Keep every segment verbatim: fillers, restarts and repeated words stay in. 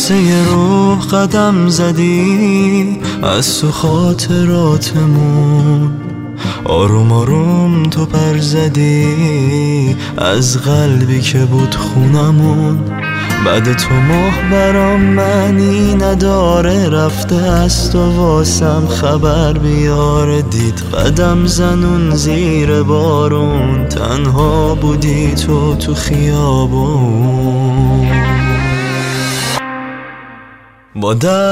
لحظه روح قدم زدی از تو خاطراتمون، آروم آروم تو پر زدی از قلبی که بود خونمون. بعد تو ماه برام معنی نداره، رفته از تو واسم خبر بیاره. دید قدم زنون زیر بارون، تنها بودی تو تو خیابون. با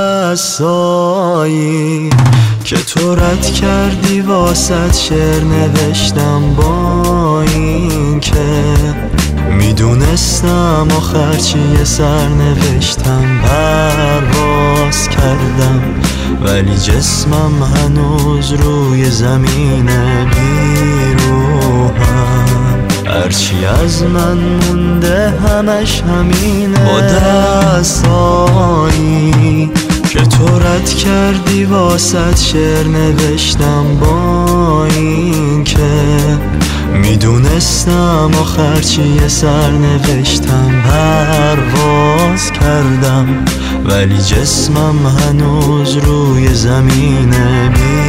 دستایی که تو رد کردی واسط شعر نوشتم، با این که میدونستم آخر چیه سر نوشتم. پرواز کردم ولی جسمم هنوز روی زمینه، بیروحم هرچی از من مونده همش همینه. با دستایی که تو رد کردی واسط شعر نوشتم، با این که میدونستم آخر چیه سر نوشتم. پرواز کردم ولی جسمم هنوز روی زمینه،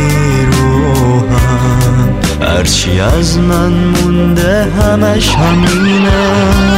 بیروحم هرچی از من مونده همش همینه.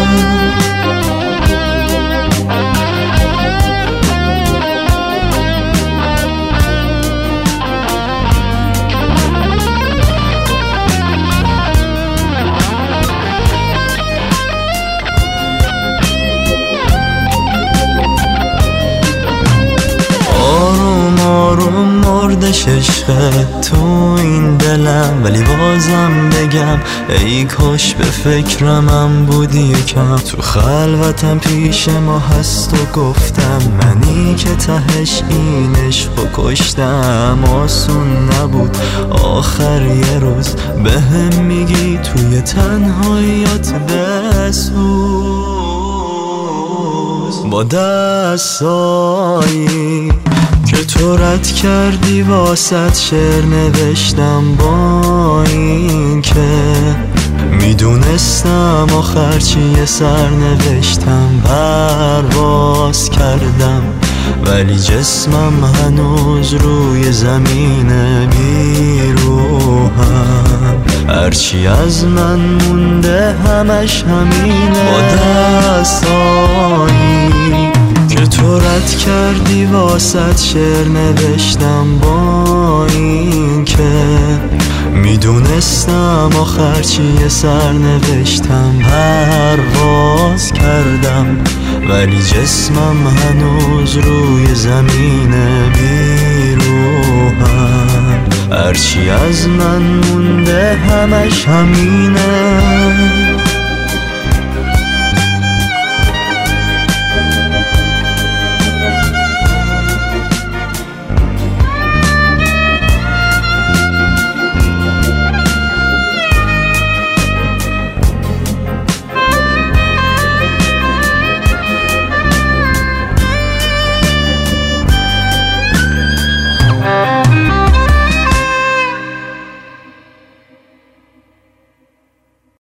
مردش عشقت تو این دلم، ولی بازم بگم ای کاش به فکرمم بودی کم. تو خلوتم پیش ما هست و گفتم منی که تهش این عشقو کشتم. آسون نبود آخر یه روز به هم میگی توی تنهاییات بسوز. با دستایی که تو رد کردی واسط شعر نوشتم، با این که میدونستم آخر چیه سر نوشتم. پرواز کردم ولی جسمم هنوز روی زمینه، بیروحم هرچی از من مونده همش همینه. با دستایی که تو رد کردی واسط شعر نوشتم، با این که میدونستم آخر چیه سر نوشتم. پرواز کردم ولی جسمم هنوز روی زمینه، بیروحم هرچی از من مونده همش همینه.